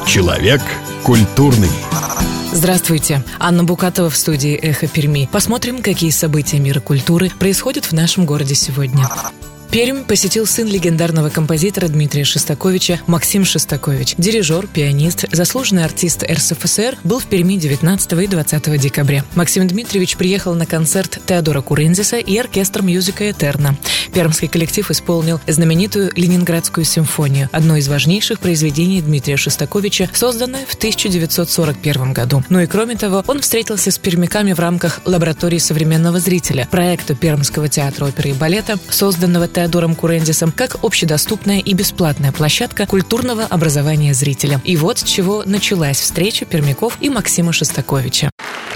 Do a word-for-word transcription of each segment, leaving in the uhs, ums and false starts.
Человек культурный. Здравствуйте. Анна Букатова в студии «Эхо Перми». Посмотрим, какие события мира культуры происходят в нашем городе сегодня. Пермь посетил сын легендарного композитора Дмитрия Шостаковича Максим Шостакович. Дирижер, пианист, заслуженный артист эр эс эф эс эр был в Перми девятнадцатого и двадцатого декабря. Максим Дмитриевич приехал на концерт Теодора Курензиса и оркестр мюзика «Этерна». Пермский коллектив исполнил знаменитую Ленинградскую симфонию, одно из важнейших произведений Дмитрия Шостаковича, созданное в тысяча девятьсот сорок первом году. Ну и кроме того, он встретился с пермяками в рамках лаборатории современного зрителя, проекта Пермского театра оперы и балета, созданного Теодором Курензисом как общедоступная и бесплатная площадка культурного образования зрителя. И вот с чего началась встреча пермяков и Максима Шостаковича.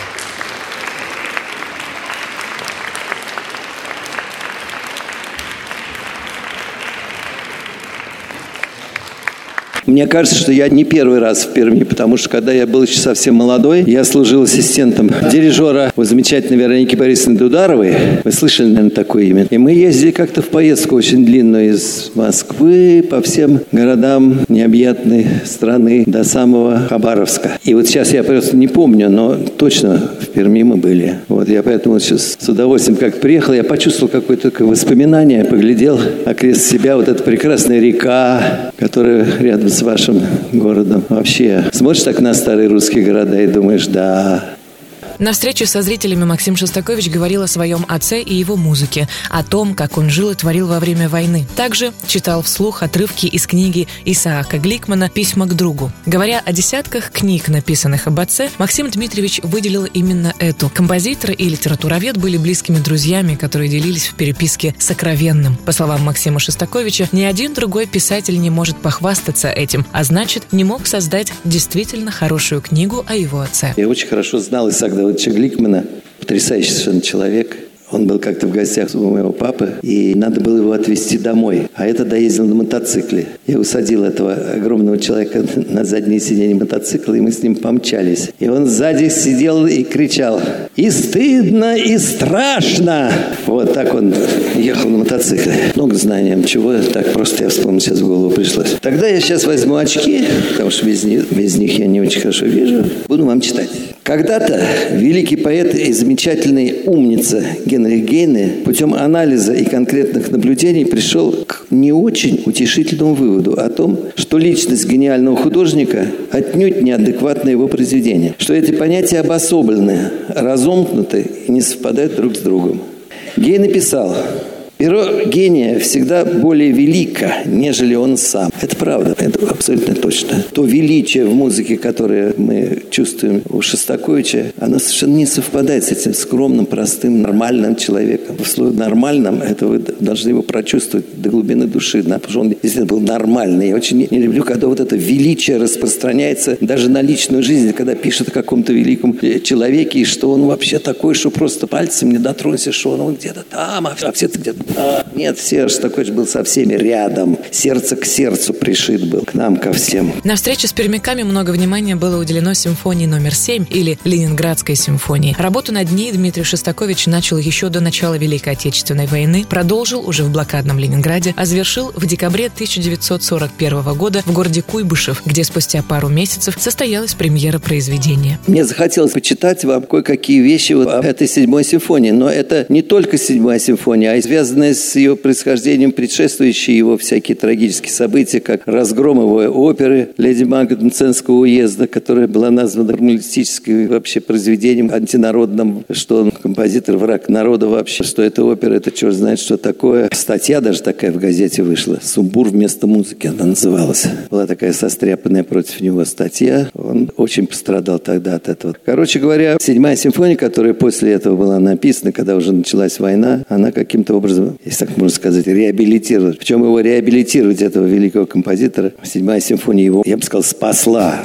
Мне кажется, что я не первый раз в Перми, потому что, когда я был еще совсем молодой, я служил ассистентом дирижера у замечательной Вероники Борисовны Дударовой. Вы слышали, наверное, такое имя? И мы ездили как-то в поездку очень длинную из Москвы по всем городам необъятной страны до самого Хабаровска. И вот сейчас я просто не помню, но точно в Перми мы были. Вот я поэтому сейчас с удовольствием как приехал, я почувствовал какое-то такое воспоминание, поглядел окрест себя, вот эта прекрасная река, которая рядом с вашим городом. Вообще, смотришь так на старые русские города и думаешь, да... На встрече со зрителями Максим Шостакович говорил о своем отце и его музыке, о том, как он жил и творил во время войны. Также читал вслух отрывки из книги Исаака Гликмана «Письма к другу». Говоря о десятках книг, написанных об отце, Максим Дмитриевич выделил именно эту. Композитор и литературовед были близкими друзьями, которые делились в переписке сокровенным. По словам Максима Шостаковича, ни один другой писатель не может похвастаться этим, а значит, не мог создать действительно хорошую книгу о его отце. Я очень хорошо знал Исаака Гликмана, потрясающий совершенно человек. Он был как-то в гостях у моего папы, и надо было его отвезти домой. А я тогда ездил на мотоцикле. Я усадил этого огромного человека на заднее сиденье мотоцикла, и мы с ним помчались. И он сзади сидел и кричал: «И стыдно, и страшно!» Вот так он ехал на мотоцикле. Много знанием чего, так просто я вспомнил, сейчас в голову пришлось. Тогда я сейчас возьму очки, потому что без них, без них я не очень хорошо вижу. Буду вам читать. Когда-то великий поэт и замечательный умница Генрих Гейне путем анализа и конкретных наблюдений пришел к не очень утешительному выводу о том, что личность гениального художника отнюдь неадекватно его произведение, что эти понятия обособлены, разомкнуты и не совпадают друг с другом. Гейне писал: «Перо гения всегда более велико, нежели он сам». Это правда, это абсолютно точно. То величие в музыке, которое мы чувствуем у Шостаковича, оно совершенно не совпадает с этим скромным, простым, нормальным человеком. В слове «нормальным» это вы должны его прочувствовать до глубины души, да, потому что он действительно был нормальный. Я очень не люблю, когда вот это величие распространяется даже на личную жизнь, когда пишет о каком-то великом человеке, и что он вообще такой, что просто пальцем не дотронься, что он, он где-то там, а все-то где-то... А, нет, Серж такой был со всеми рядом. Сердце к сердцу пришит был, к нам, ко всем. На встрече с пермяками много внимания было уделено симфонии номер семь или Ленинградской симфонии. Работу над ней Дмитрий Шостакович начал еще до начала Великой Отечественной войны, продолжил уже в блокадном Ленинграде, а завершил в декабре тысяча девятьсот сорок первого года в городе Куйбышев, где спустя пару месяцев состоялась премьера произведения. Мне захотелось почитать вам кое-какие вещи вот об этой седьмой симфонии, но это не только седьмая симфония, а связанная с ее происхождением предшествующие его всякие трагические события, как разгром его оперы «Леди Макбет» Мценского уезда, которая была названа романтическим вообще произведением антинародным, что он композитор, враг народа вообще, что эта опера, это черт знает, что такое. Статья даже такая в газете вышла. «Сумбур вместо музыки» она называлась. Была такая состряпанная против него статья. Он очень пострадал тогда от этого. Короче говоря, седьмая симфония, которая после этого была написана, когда уже началась война, она каким-то образом, если так можно сказать, реабилитировать. Причем его реабилитировать, этого великого композитора, седьмая симфония его, я бы сказал, спасла.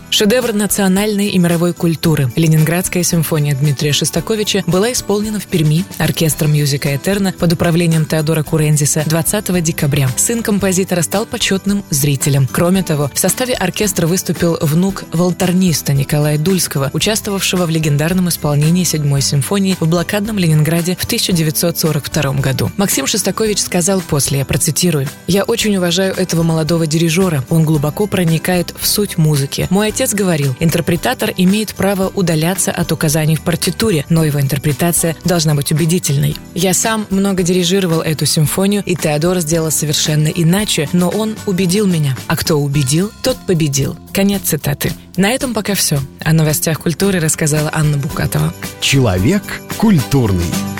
Шедевр национальной и мировой культуры «Ленинградская симфония» Дмитрия Шостаковича была исполнена в Перми оркестром «Мьюзика Этерна» под управлением Теодора Курензиса двадцатого декабря. Сын композитора стал почетным зрителем. Кроме того, в составе оркестра выступил внук волторниста Николая Дульского, участвовавшего в легендарном исполнении седьмой симфонии в блокадном Ленинграде в тысяча девятьсот сорок втором году. Максим Шостакович сказал после, я процитирую: «Я очень уважаю этого молодого дирижера. Он глубоко проникает в суть музыки. Мой отец говорил, интерпретатор имеет право удаляться от указаний в партитуре, но его интерпретация должна быть убедительной. Я сам много дирижировал эту симфонию, и Теодор сделал совершенно иначе, но он убедил меня. А кто убедил, тот победил». Конец цитаты. На этом пока все. О новостях культуры рассказала Анна Букатова. Человек культурный.